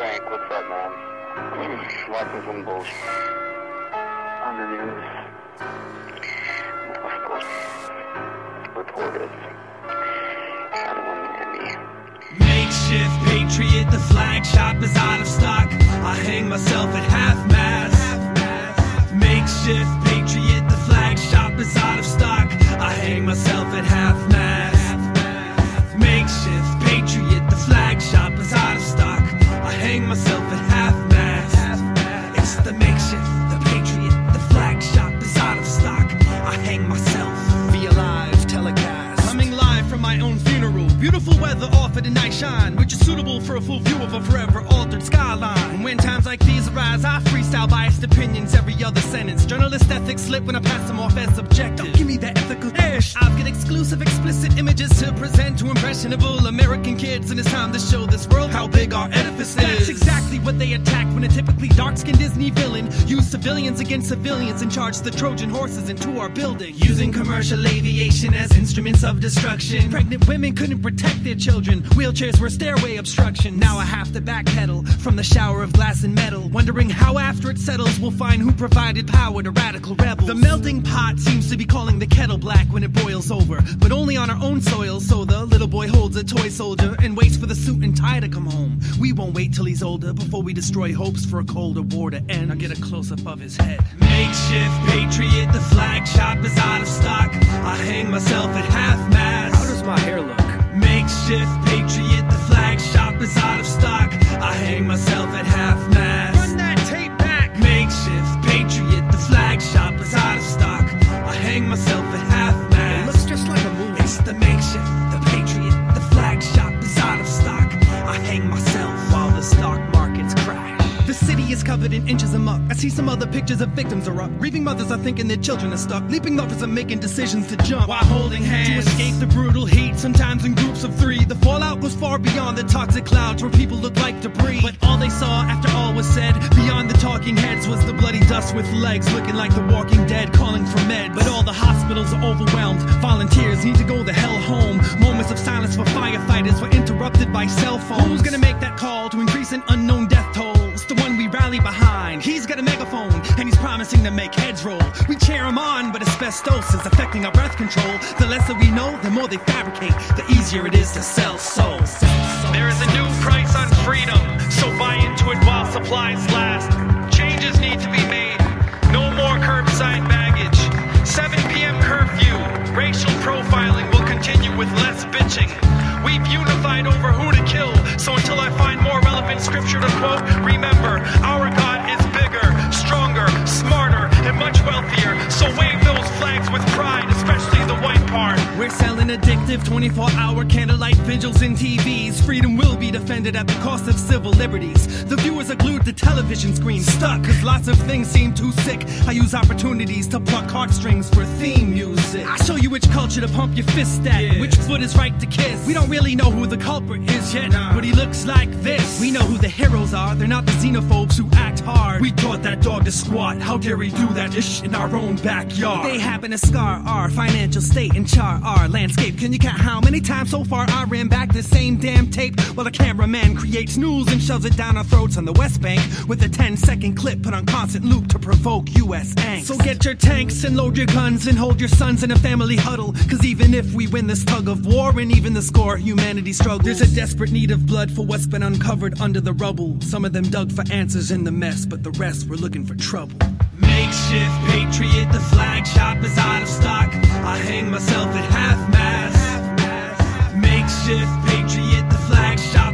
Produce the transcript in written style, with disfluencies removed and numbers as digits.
Frank, what's up, man? Watching some bullshit on the news. Reporters trying to win the Emmy. Makeshift Patriot, the flag shop is out of stock. I hang myself at half-mast. Makeshift Patriot, the flag shop is out of stock. I hang myself at half-mast. Makeshift Patriot, the flag shop is out of stock. I hang myself at half-mast. It's the makeshift, the Patriot, the flag shop is out of stock. I hang myself via live telecast. Coming live from my own funeral. Beautiful weather offered a night shine, which is suitable for a full view of a forever altered skyline. When times like these arise, I freestyle biased opinions every other sentence. Journalist ethics slip when I pass them off as subjective. Don't give me that ethical ish. I've got exclusive, explicit images to present to impressionable American kids, and it's time to show this world how big our edifice is. That's exactly what they attacked when a typically dark-skinned Disney villain used civilians against civilians and charged the Trojan horses into our building, using commercial aviation as instruments of destruction. Pregnant women couldn't protect their children. Wheelchairs were stairway obstruction. Now I have to backpedal from the shower of glass and metal, wondering how after it settles we'll find who provided power to radical rebels. The melting pot seems to be calling the kettle black when it boils over, but only on our own soil. So the little boy holds a toy soldier and waits for the suit and tie to come home. We won't wait till he's older before we destroy hopes for a colder war to end. I get a close-up of his head. Makeshift Patriot, the flag shop is out of stock. I hang myself at half-mast. How does my hair look? Makeshift Patriot, the flag shop is out of stock. I hang myself at half-mast. Run that tape back. Makeshift Patriot, the flag shop is out of stock. I hang myself at half-mast. It looks just like a movie. It's the makeshift, the Patriot, the flag shop is out of stock. I hang myself while the stock markets crash. The city is covered in inches of muck. I see some other pictures of victims are up. Grieving mothers are thinking their children are stuck. Leaping lovers are making decisions to jump while holding hands to escape the brutal heat, sometimes in groups of three. The fallout goes far beyond the toxic clouds where people look like debris. But all they saw after all was said, beyond the talking heads, was the bloody dust with legs looking like the Walking Dead calling for meds. But all the hospitals are overwhelmed. Volunteers need to go the hell home. Moments of silence for firefighters were interrupted by cell phones. Who's gonna make that call to increase an unknown death toll? It's the one we rally behind. He's got a megaphone and he's promising to make heads roll. We cheer him on, but asbestos is affecting our breath control. The less that we know, the more they fabricate, the easier it is to sell souls. There is a new price on freedom, so buy into it while supplies last. Changes need to be made. No more curbside baggage. 7 p.m. curfew. Racial profiling will continue with less bitching. We've unified over who to kill, so until I find more relevant scripture to quote, remember, our God is bigger, stronger, smarter, and much wealthier. So wave those flags with pride, especially the white part. We're selling addictive 24-hour candlelight vigils in TVs. Freedom will be defended at the cost of civil liberties. The viewers are glued to television screens, stuck, cause lots of things seem too sick. I use opportunities to pluck heartstrings for theme music. I show you which culture to pump your fist at, which foot is right to kiss. We don't really know who the culprit is yet, but he looks like this. We know who the heroes are, they're not the xenophobes who act hard. We taught that dog to squat, how dare he do that ish in our own backyard. They happen to scar our financial state and char our landscape. Can you count how many times so far I ran back the same damn tape while the cameraman creates news and shoves it down our throats on the West Bank with a 10-second clip put on constant loop to provoke U.S. angst. So get your tanks and load your guns and hold your sons in a family huddle, cause even if we win this tug of war and even the score, humanity struggles. There's a desperate need of blood for what's been uncovered under the rubble. Some of them dug for answers in the mess, but the rest were looking for trouble. Makeshift Patriot, the flag shop is out of stock. I hang myself at half-mast. Makeshift Patriot, the flag shop